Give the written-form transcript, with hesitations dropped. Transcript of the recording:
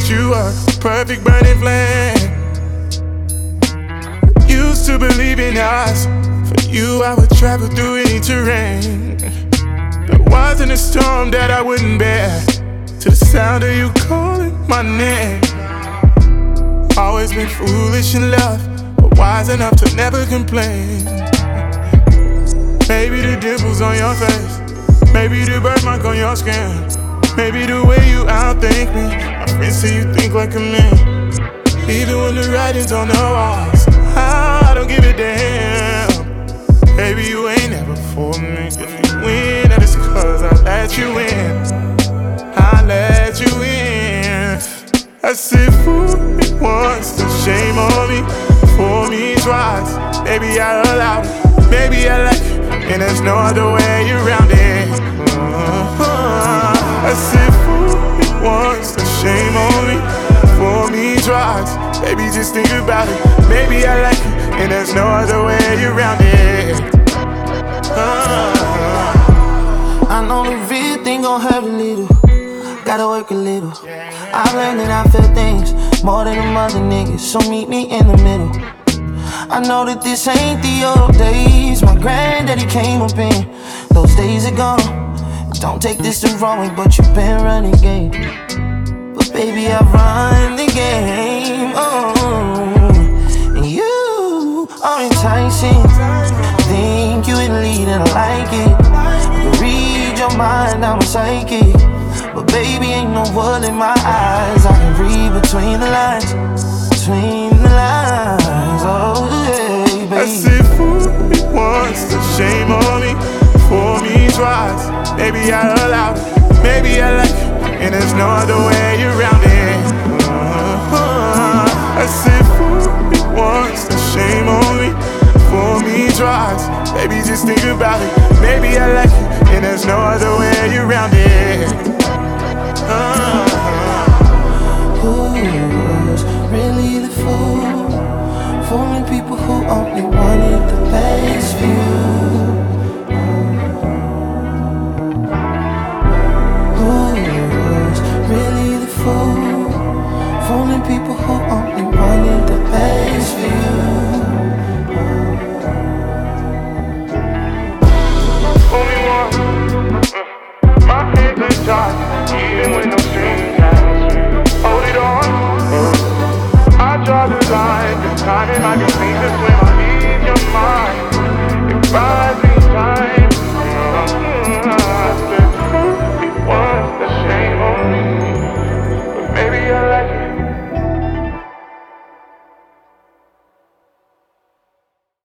that you are perfect burning flame. Used to believe in us. For you I would travel through any terrain. There wasn't a storm that I wouldn't bear to the sound of you calling my name. Always been foolish in love, but wise enough to never complain. Maybe the dimples on your face, maybe the birthmark on your skin, maybe the way you outthink me. My friends say you think like a man, even when the writing's on the walls. I don't give a damn. Baby, you ain't never for me. If you win, that is cause I let you in. I let you in. I said, fool me once, then shame on me. For me twice, baby, I allow it. Baby, I like it, and there's no other way around it. I said, fool me once, then shame on me. For me twice, baby, just think about it. Baby, I like it, and there's no other way around it. I know the real thing gon' hurt a little. Gotta work a little. I've learned that I feel things more than them other niggas, so meet me in the middle. I know that this ain't the old days my granddaddy came up in. Those days are gone. Don't take this the wrong way, but you've been running game. But baby, I run the game. And you are enticing. Think you in the lead and I like it. You read your mind, I'm a psychic. But baby, ain't no wool in my eyes. I can read between the lines. Between the lines, oh yeah, baby. I said, fool me once, then shame on me. For me twice, baby, I allow it. Baby, I like it, and there's no other way around it. I said, fool me once, then shame on me. For me twice, baby, just think about it. Baby, I like it, and there's no other way around it. Who's really the fool? Fooling people who only wanted the best view. Who's really the fool? Fooling people who only wanted the best view. Only one, my head been shot, even with no strings attached. Hold it on, I draw the line, the timing I can see the